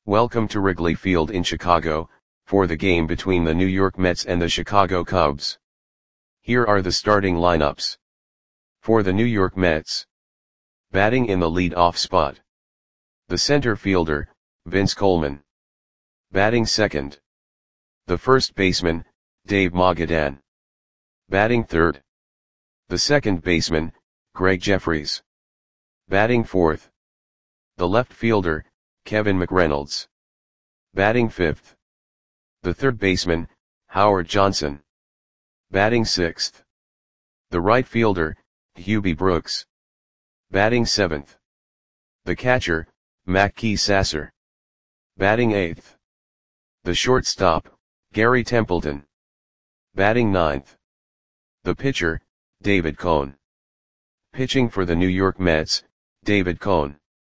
Welcome to Wrigley Field in Chicago, for the game between the New York Mets and the Chicago Cubs. Here are the starting lineups. For the New York Mets. Batting in the lead-off spot. The center fielder, Vince Coleman. Batting second. The first baseman, Dave Mogadan. Batting third. The second baseman, Greg Jefferies. Batting fourth. The left fielder, Kevin McReynolds. Batting fifth. The third baseman, Howard Johnson. Batting sixth. The right fielder, Hubie Brooks. Batting seventh. The catcher, Mackey Sasser. Batting eighth. The shortstop, Gary Templeton. Batting ninth. The pitcher, David Cone. Pitching for the New York Mets, David Cone.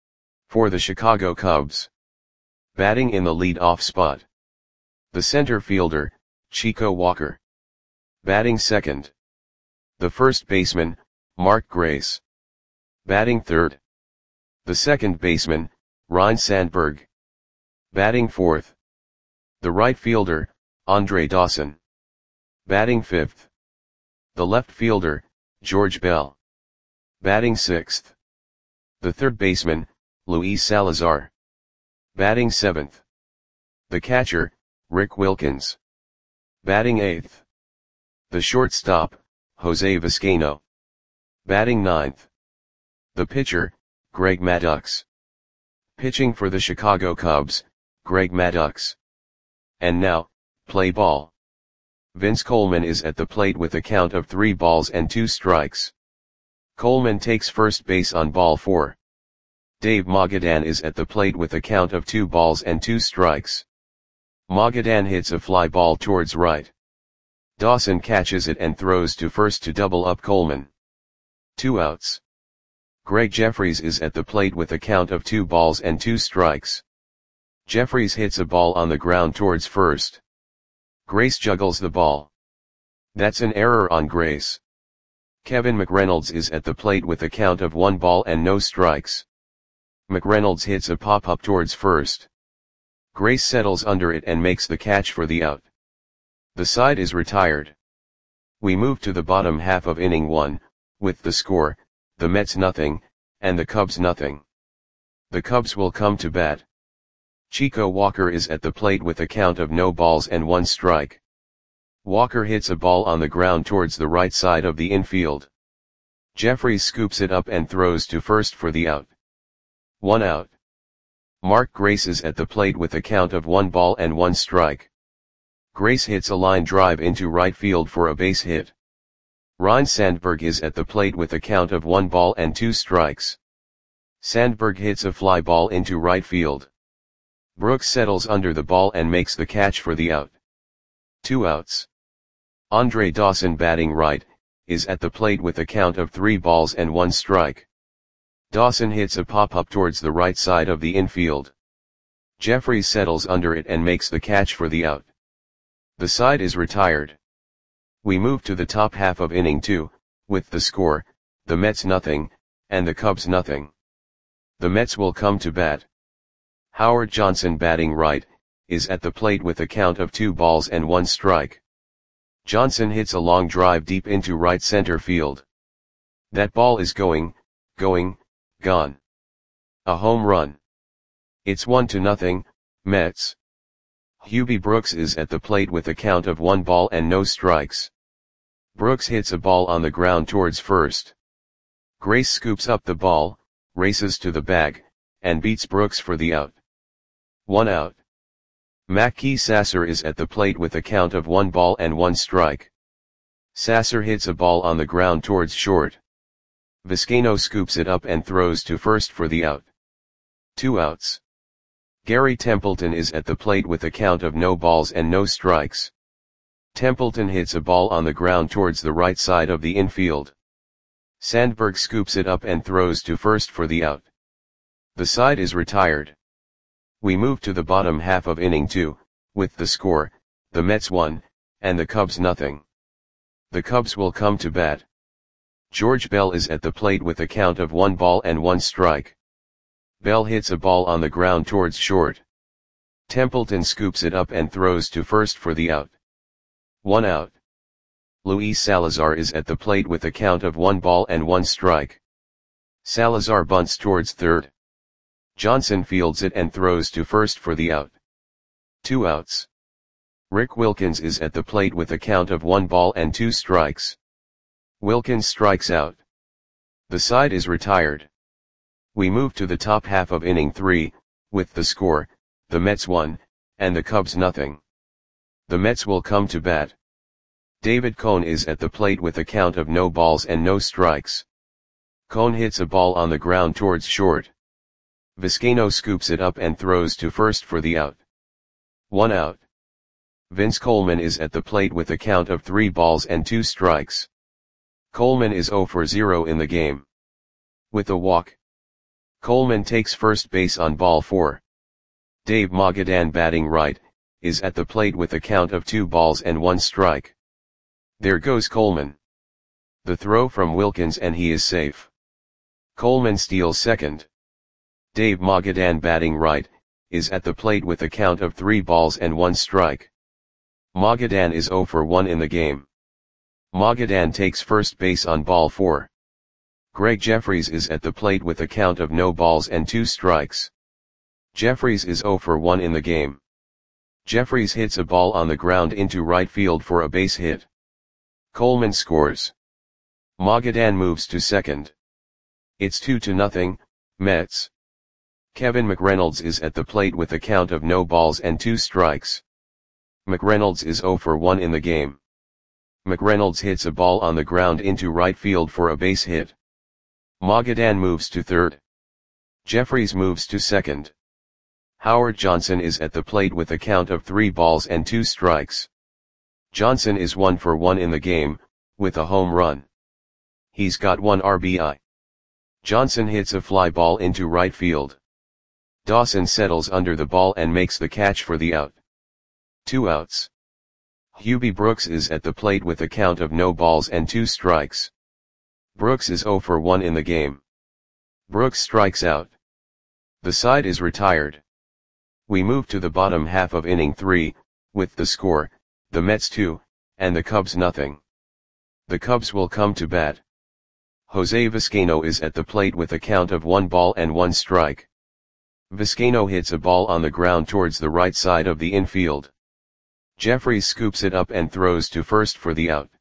For the Chicago Cubs. Batting in the lead-off spot. The center fielder, Chico Walker. Batting second. The first baseman, Mark Grace. Batting third. The second baseman, Ryne Sandberg. Batting fourth. The right fielder, Andre Dawson. Batting fifth. The left fielder, George Bell. Batting sixth. The third baseman, Luis Salazar. Batting seventh. The catcher, Rick Wilkins. Batting eighth. The shortstop, Jose Vizcaino. Batting ninth. The pitcher, Greg Maddux. Pitching for the Chicago Cubs, Greg Maddux. And now, play ball. Vince Coleman is at the plate with a count of 3 balls and 2 strikes. Coleman takes first base on ball 4. Dave Mogadan is at the plate with a count of 2 balls and 2 strikes. Mogadan hits a fly ball towards right. Dawson catches it and throws to first to double up Coleman. 2 outs. Greg Jefferies is at the plate with a count of 2 balls and 2 strikes. Jefferies hits a ball on the ground towards first. Grace juggles the ball. That's an error on Grace. Kevin McReynolds is at the plate with a count of 1 ball and no strikes. McReynolds hits a pop-up towards first. Grace settles under it and makes the catch for the out. The side is retired. We move to the bottom half of inning 1, with the score, the Mets nothing, and the Cubs nothing. The Cubs will come to bat. Chico Walker is at the plate with a count of no balls and 1 strike. Walker hits a ball on the ground towards the right side of the infield. Jefferies scoops it up and throws to first for the out. 1 out. Mark Grace is at the plate with a count of 1 ball and 1 strike. Grace hits a line drive into right field for a base hit. Ryne Sandberg is at the plate with a count of 1 ball and 2 strikes. Sandberg hits a fly ball into right field. Brooks settles under the ball and makes the catch for the out. 2 outs. Andre Dawson, batting right, is at the plate with a count of 3 balls and 1 strike. Dawson hits a pop-up towards the right side of the infield. Jefferies settles under it and makes the catch for the out. The side is retired. We move to the top half of inning 2, with the score, the Mets nothing, and the Cubs nothing. The Mets will come to bat. Howard Johnson, batting right, is at the plate with a count of 2 balls and 1 strike. Johnson hits a long drive deep into right center field. That ball is going, gone. A home run. It's 1-0, Mets. Hubie Brooks is at the plate with a count of 1 ball and no strikes. Brooks hits a ball on the ground towards first. Grace scoops up the ball, races to the bag, and beats Brooks for the out. 1 out. Mackey Sasser is at the plate with a count of 1 ball and 1 strike. Sasser hits a ball on the ground towards short. Vizcaino scoops it up and throws to first for the out. 2 outs. Gary Templeton is at the plate with a count of no balls and no strikes. Templeton hits a ball on the ground towards the right side of the infield. Sandberg scoops it up and throws to first for the out. The side is retired. We move to the bottom half of inning 2, with the score, the Mets 1, and the Cubs nothing. The Cubs will come to bat. George Bell is at the plate with a count of 1 ball and 1 strike. Bell hits a ball on the ground towards short. Templeton scoops it up and throws to first for the out. 1 out. Luis Salazar is at the plate with a count of 1 ball and 1 strike. Salazar bunts towards third. Johnson fields it and throws to first for the out. 2 outs. Rick Wilkins is at the plate with a count of 1 ball and 2 strikes. Wilkins strikes out. The side is retired. We move to the top half of inning 3, with the score, the Mets 1, and the Cubs nothing. The Mets will come to bat. David Cone is at the plate with a count of no balls and no strikes. Cone hits a ball on the ground towards short. Vizcaino scoops it up and throws to first for the out. 1 out. Vince Coleman is at the plate with a count of 3 balls and 2 strikes. Coleman is 0 for 0 in the game. With a walk, Coleman takes first base on ball 4. Dave Magadan, batting right, is at the plate with a count of 2 balls and 1 strike. There goes Coleman. The throw from Wilkins and he is safe. Coleman steals second. Dave Magadan, batting right, is at the plate with a count of 3 balls and 1 strike. Magadan is 0 for 1 in the game. Magadan takes first base on ball 4. Greg Jeffries is at the plate with a count of no balls and 2 strikes. Jeffries is 0 for 1 in the game. Jeffries hits a ball on the ground into right field for a base hit. Coleman scores. Magadan moves to second. It's 2-0, Mets. Kevin McReynolds is at the plate with a count of no balls and 2 strikes. McReynolds is 0 for 1 in the game. McReynolds hits a ball on the ground into right field for a base hit. Magadan moves to third. Jeffries moves to second. Howard Johnson is at the plate with a count of 3 balls and 2 strikes. Johnson is 1 for 1 in the game, with a home run. He's got 1 RBI. Johnson hits a fly ball into right field. Dawson settles under the ball and makes the catch for the out. 2 outs. Hubie Brooks is at the plate with a count of no balls and 2 strikes. Brooks is 0 for 1 in the game. Brooks strikes out. The side is retired. We move to the bottom half of inning 3, with the score, the Mets 2, and the Cubs nothing. The Cubs will come to bat. Jose Vizcaino is at the plate with a count of 1 ball and 1 strike. Vizcaino hits a ball on the ground towards the right side of the infield. Jeffries scoops it up and throws to first for the out.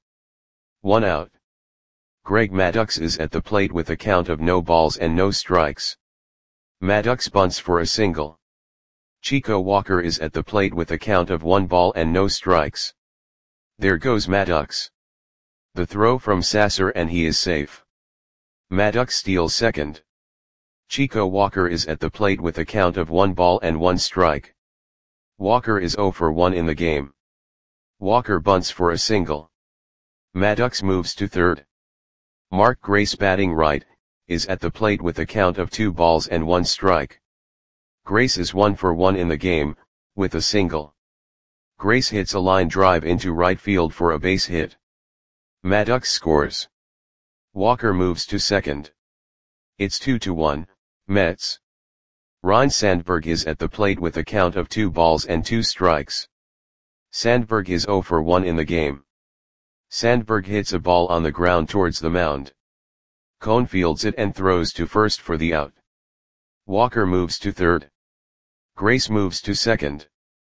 1 out. Greg Maddux is at the plate with a count of no balls and no strikes. Maddux bunts for a single. Chico Walker is at the plate with a count of 1 ball and no strikes. There goes Maddux. The throw from Sasser and he is safe. Maddux steals second. Chico Walker is at the plate with a count of 1 ball and 1 strike. Walker is 0 for 1 in the game. Walker bunts for a single. Maddux moves to third. Mark Grace, batting right, is at the plate with a count of 2 balls and 1 strike. Grace is 1 for 1 in the game, with a single. Grace hits a line drive into right field for a base hit. Maddux scores. Walker moves to second. It's 2-1, Mets. Ryne Sandberg is at the plate with a count of 2 balls and 2 strikes. Sandberg is 0 for 1 in the game. Sandberg hits a ball on the ground towards the mound. Cone fields it and throws to first for the out. Walker moves to third. Grace moves to second.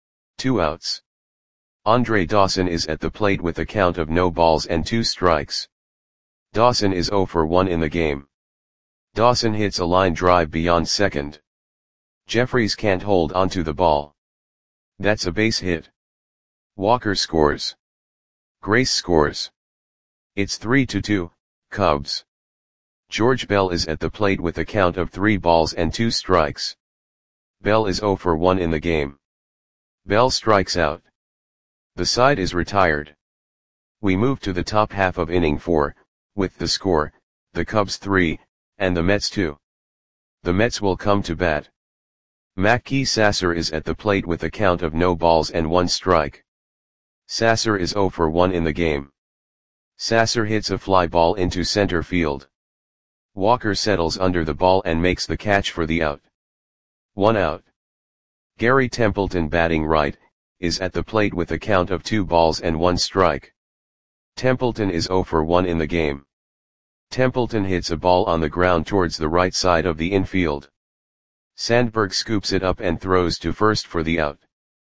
2 outs. Andre Dawson is at the plate with a count of no balls and 2 strikes. Dawson is 0 for 1 in the game. Dawson hits a line drive beyond second. Jeffries can't hold onto the ball. That's a base hit. Walker scores. Grace scores. It's 3-2, Cubs. George Bell is at the plate with a count of 3 balls and 2 strikes. Bell is 0 for 1 in the game. Bell strikes out. The side is retired. We move to the top half of inning 4, with the score, the Cubs 3, and the Mets 2. The Mets will come to bat. Mackey Sasser is at the plate with a count of no balls and 1 strike. Sasser is 0 for 1 in the game. Sasser hits a fly ball into center field. Walker settles under the ball and makes the catch for the out. 1 out. Gary Templeton batting right, is at the plate with a count of 2 balls and 1 strike. Templeton is 0 for 1 in the game. Templeton hits a ball on the ground towards the right side of the infield. Sandberg scoops it up and throws to first for the out.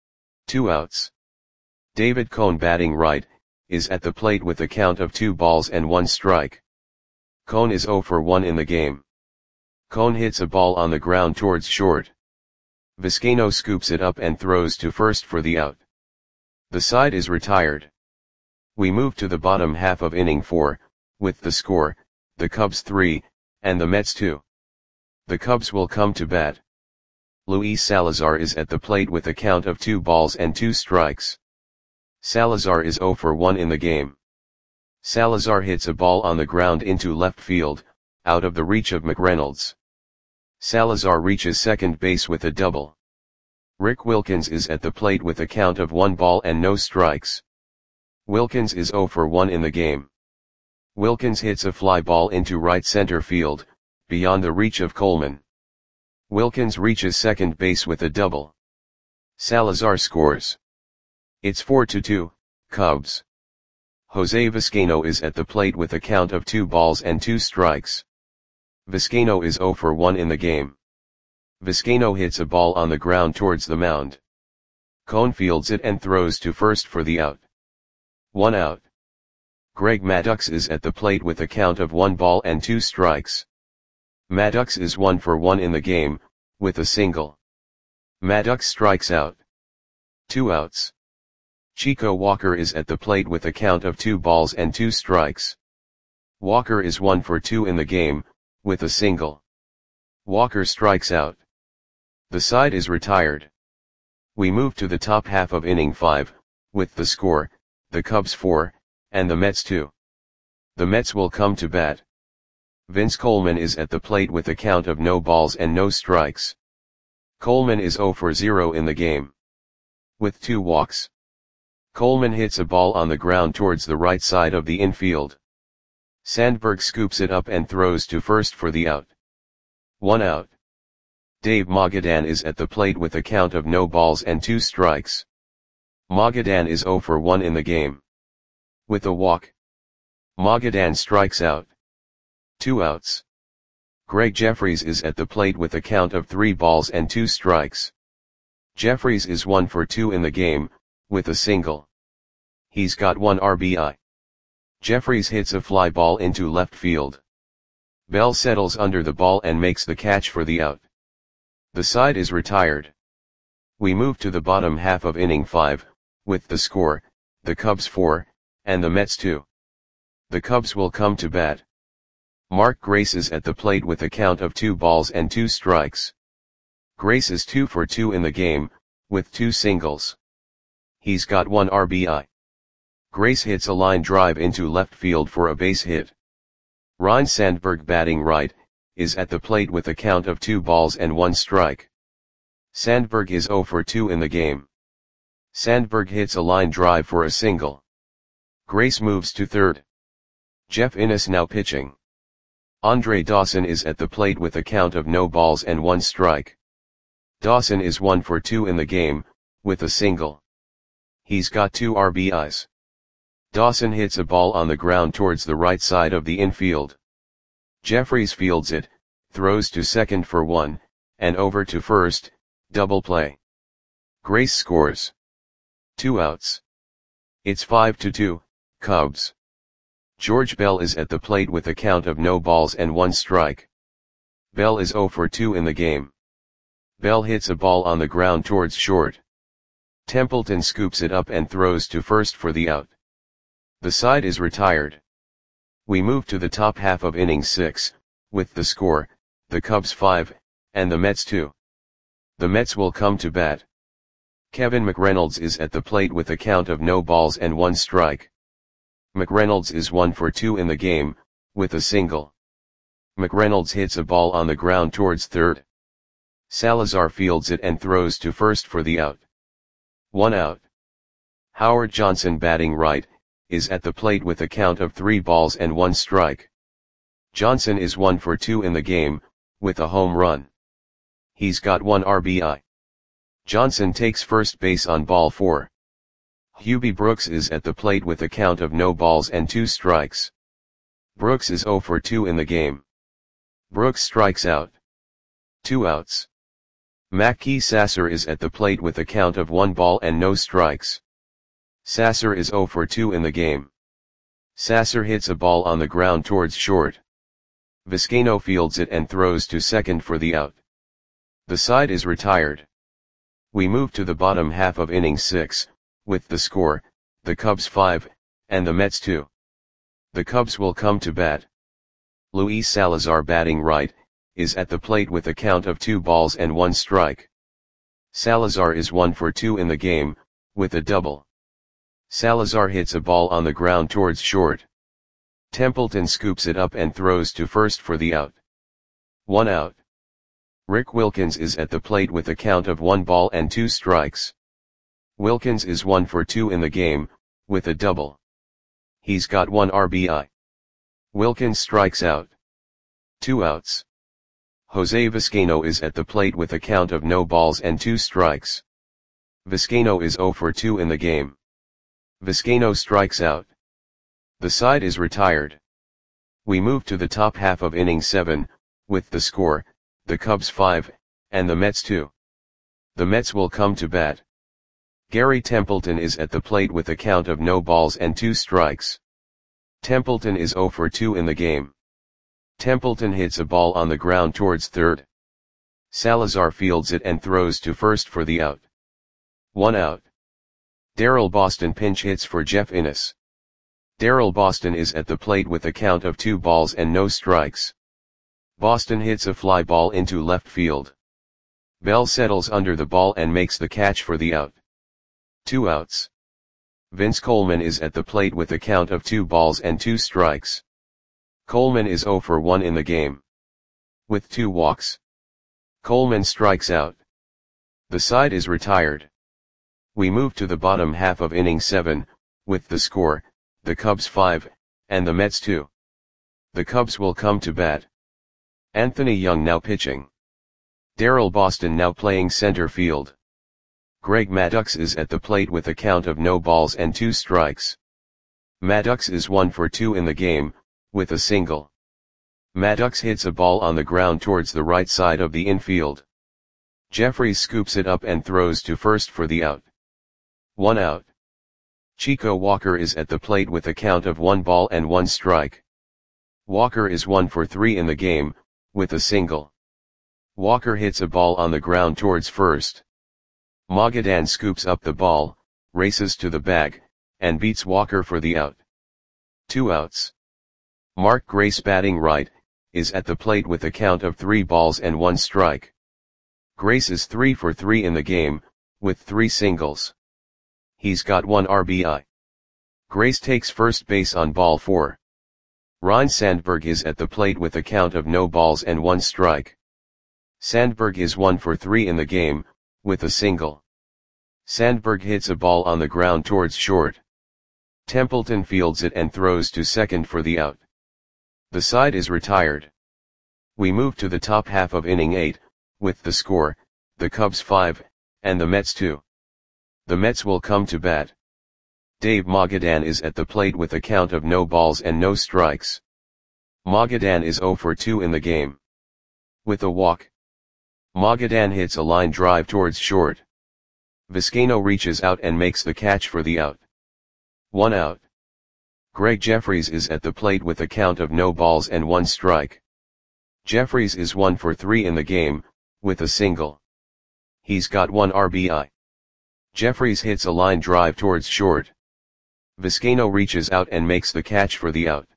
2 outs. David Cone batting right, is at the plate with a count of 2 balls and 1 strike. Cone is 0 for 1 in the game. Cone hits a ball on the ground towards short. Vizcaino scoops it up and throws to first for the out. The side is retired. We move to the bottom half of inning 4, with the score, the Cubs 3, and the Mets 2. The Cubs will come to bat. Luis Salazar is at the plate with a count of 2 balls and 2 strikes. Salazar is 0 for 1 in the game. Salazar hits a ball on the ground into left field, out of the reach of McReynolds. Salazar reaches second base with a double. Rick Wilkins is at the plate with a count of 1 ball and no strikes. Wilkins is 0 for 1 in the game. Wilkins hits a fly ball into right center field, beyond the reach of Coleman. Wilkins reaches second base with a double. Salazar scores. It's 4-2, Cubs. Jose Vizcaino is at the plate with a count of 2 balls and 2 strikes. Vizcaino is 0 for 1 in the game. Vizcaino hits a ball on the ground towards the mound. Cone fields it and throws to first for the out. 1 out. Greg Maddux is at the plate with a count of 1 ball and 2 strikes. Maddux is 1 for 1 in the game, with a single. Maddux strikes out. 2 outs. Chico Walker is at the plate with a count of 2 balls and 2 strikes. Walker is 1 for 2 in the game, with a single. Walker strikes out. The side is retired. We move to the top half of inning 5, with the score, the Cubs 4, and the Mets 2. The Mets will come to bat. Vince Coleman is at the plate with a count of no balls and no strikes. Coleman is 0 for 0 in the game. With 2 walks. Coleman hits a ball on the ground towards the right side of the infield. Sandberg scoops it up and throws to first for the out. 1 out. Dave Magadan is at the plate with a count of no balls and 2 strikes. Magadan is 0 for 1 in the game. With a walk. Magadan strikes out. 2 outs. Greg Jeffries is at the plate with a count of 3 balls and 2 strikes. Jeffries is 1 for 2 in the game, with a single. He's got 1 RBI. Jeffries hits a fly ball into left field. Bell settles under the ball and makes the catch for the out. The side is retired. We move to the bottom half of inning 5, with the score, the Cubs 4, and the Mets 2. The Cubs will come to bat. Mark Grace is at the plate with a count of 2 balls and 2 strikes. Grace is 2 for 2 in the game, with 2 singles. He's got 1 RBI. Grace hits a line drive into left field for a base hit. Ryne Sandberg batting right, is at the plate with a count of 2 balls and 1 strike. Sandberg is 0 for 2 in the game. Sandberg hits a line drive for a single. Grace moves to third. Jeff Innes now pitching. Andre Dawson is at the plate with a count of no balls and 1 strike. Dawson is 1 for 2 in the game, with a single. He's got 2 RBIs. Dawson hits a ball on the ground towards the right side of the infield. Jeffries fields it, throws to second for 1, and over to first, double play. Grace scores. 2 outs. It's 5-2, Cubs. George Bell is at the plate with a count of no balls and 1 strike. Bell is 0 for 2 in the game. Bell hits a ball on the ground towards short. Templeton scoops it up and throws to first for the out. The side is retired. We move to the top half of inning 6, with the score, the Cubs 5, and the Mets 2. The Mets will come to bat. Kevin McReynolds is at the plate with a count of no balls and 1 strike. McReynolds is 1 for 2 in the game, with a single. McReynolds hits a ball on the ground towards third. Salazar fields it and throws to first for the out. 1 out. Howard Johnson batting right, is at the plate with a count of 3 balls and 1 strike. Johnson is 1 for 2 in the game, with a home run. He's got 1 RBI. Johnson takes first base on ball 4. Hubie Brooks is at the plate with a count of no balls and 2 strikes. Brooks is 0 for 2 in the game. Brooks strikes out. 2 outs. Mackey Sasser is at the plate with a count of 1 ball and no strikes. Sasser is 0 for 2 in the game. Sasser hits a ball on the ground towards short. Vizcaino fields it and throws to second for the out. The side is retired. We move to the bottom half of inning 6, with the score, the Cubs 5, and the Mets 2. The Cubs will come to bat. Luis Salazar, batting right, is at the plate with a count of 2 balls and 1 strike. Salazar is 1 for 2 in the game, with a double. Salazar hits a ball on the ground towards short. Templeton scoops it up and throws to first for the out. 1 out. Rick Wilkins is at the plate with a count of 1 ball and 2 strikes. Wilkins is 1 for 2 in the game, with a double. He's got 1 RBI. Wilkins strikes out. 2 outs. Jose Vizcaino is at the plate with a count of no balls and 2 strikes. Vizcaino is 0 for 2 in the game. Vizcaino strikes out. The side is retired. We move to the top half of inning 7, with the score, the Cubs 5, and the Mets 2. The Mets will come to bat. Gary Templeton is at the plate with a count of no balls and 2 strikes. Templeton is 0 for 2 in the game. Templeton hits a ball on the ground towards third. Salazar fields it and throws to first for the out. 1 out. Darryl Boston pinch hits for Jeff Innes. Darryl Boston is at the plate with a count of 2 balls and no strikes. Boston hits a fly ball into left field. Bell settles under the ball and makes the catch for the out. 2 outs. Vince Coleman is at the plate with a count of 2 balls and 2 strikes. Coleman is 0 for 1 in the game. With 2 walks. Coleman strikes out. The side is retired. We move to the bottom half of inning 7, with the score, the Cubs 5, and the Mets 2. The Cubs will come to bat. Anthony Young now pitching. Darryl Boston now playing center field. Greg Maddux is at the plate with a count of no balls and 2 strikes. Maddux is 1 for 2 in the game, with a single. Maddux hits a ball on the ground towards the right side of the infield. Jeffries scoops it up and throws to first for the out. 1 out. Chico Walker is at the plate with a count of 1 ball and 1 strike. Walker is 1 for 3 in the game, with a single. Walker hits a ball on the ground towards first. Magadan scoops up the ball, races to the bag, and beats Walker for the out. 2 outs. Mark Grace, batting right, is at the plate with a count of 3 balls and 1 strike. Grace is 3 for 3 in the game, with 3 singles. He's got 1 RBI. Grace takes first base on ball 4. Ryne Sandberg is at the plate with a count of no balls and 1 strike. Sandberg is 1 for 3 in the game, with a single. Sandberg hits a ball on the ground towards short. Templeton fields it and throws to second for the out. The side is retired. We move to the top half of inning 8, with the score, the Cubs 5, and the Mets 2. The Mets will come to bat. Dave Magadan is at the plate with a count of no balls and no strikes. Magadan is 0 for 2 in the game. With a walk. Magadan hits a line drive towards short. Vizcaino reaches out and makes the catch for the out. 1 out. Greg Jeffries is at the plate with a count of no balls and 1 strike. Jeffries is 1 for 3 in the game, with a single. He's got 1 RBI. Jeffries hits a line drive towards short. Vizcaino reaches out and makes the catch for the out.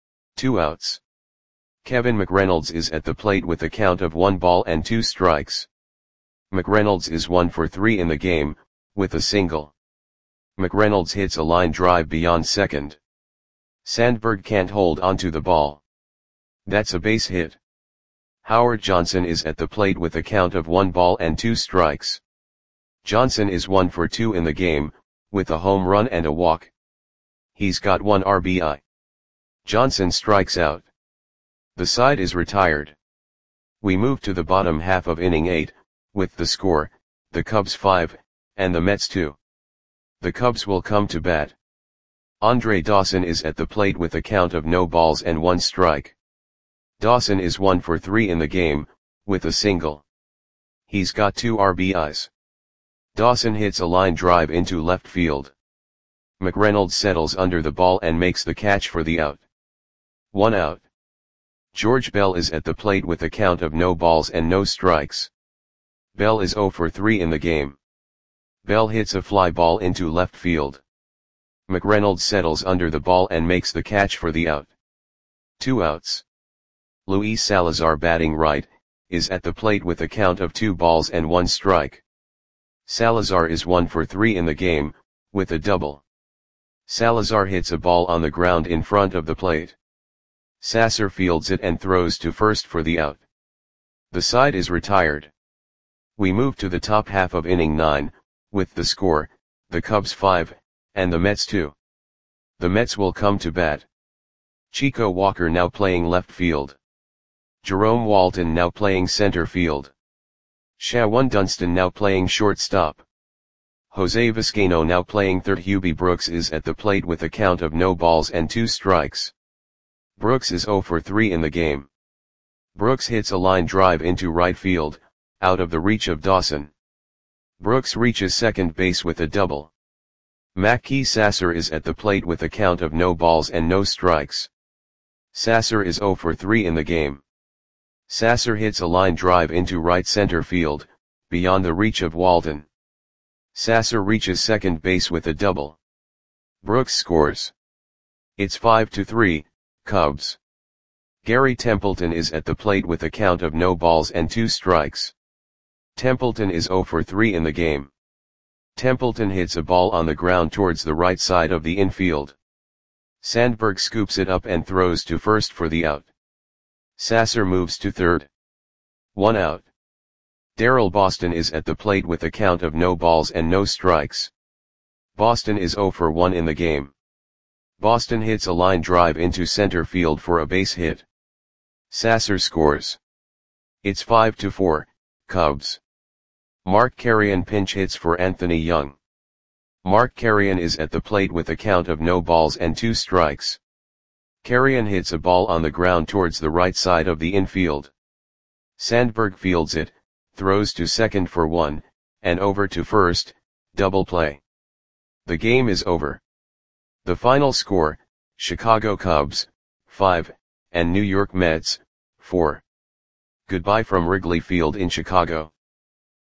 2 outs. Kevin McReynolds is at the plate with a count of 1 ball and 2 strikes. McReynolds is 1 for 3 in the game, with a single. McReynolds hits a line drive beyond second. Sandberg can't hold onto the ball. That's a base hit. Howard Johnson is at the plate with a count of 1 ball and 2 strikes. Johnson is 1 for 2 in the game, with a home run and a walk. He's got 1 RBI. Johnson strikes out. The side is retired. We move to the bottom half of inning 8, with the score, the Cubs 5, and the Mets 2. The Cubs will come to bat. Andre Dawson is at the plate with a count of no balls and 1 strike. Dawson is 1 for 3 in the game, with a single. He's got 2 RBIs. Dawson hits a line drive into left field. McReynolds settles under the ball and makes the catch for the out. 1 out. George Bell is at the plate with a count of no balls and no strikes. Bell is 0 for 3 in the game. Bell hits a fly ball into left field. McReynolds settles under the ball and makes the catch for the out. 2 outs. Luis Salazar, batting right, is at the plate with a count of 2 balls and 1 strike. Salazar is 1 for 3 in the game, with a double. Salazar hits a ball on the ground in front of the plate. Sasser fields it and throws to first for the out. The side is retired. We move to the top half of inning 9, with the score, the Cubs 5, and the Mets 2. The Mets will come to bat. Chico Walker now playing left field. Jerome Walton now playing center field. Shawan Dunston now playing shortstop. Jose Vizcaino now playing third. Hubie Brooks is at the plate with a count of no balls and 2 strikes. Brooks is 0 for 3 in the game. Brooks hits a line drive into right field, out of the reach of Dawson. Brooks reaches second base with a double. Mackey Sasser is at the plate with a count of no balls and no strikes. Sasser is 0 for 3 in the game. Sasser hits a line drive into right center field, beyond the reach of Walton. Sasser reaches second base with a double. Brooks scores. It's 5-3, Cubs. Gary Templeton is at the plate with a count of no balls and 2 strikes. Templeton is 0 for 3 in the game. Templeton hits a ball on the ground towards the right side of the infield. Sandberg scoops it up and throws to first for the out. Sasser moves to third. 1 out. Darrell Boston is at the plate with a count of no balls and no strikes. Boston is 0 for 1 in the game. Boston hits a line drive into center field for a base hit. Sasser scores. It's 5-4, Cubs. Mark Carrion pinch hits for Anthony Young. Mark Carrion is at the plate with a count of no balls and 2 strikes. Carrion hits a ball on the ground towards the right side of the infield. Sandberg fields it, throws to second for 1, and over to first, double play. The game is over. The final score, Chicago Cubs, 5, and New York Mets, 4. Goodbye from Wrigley Field in Chicago.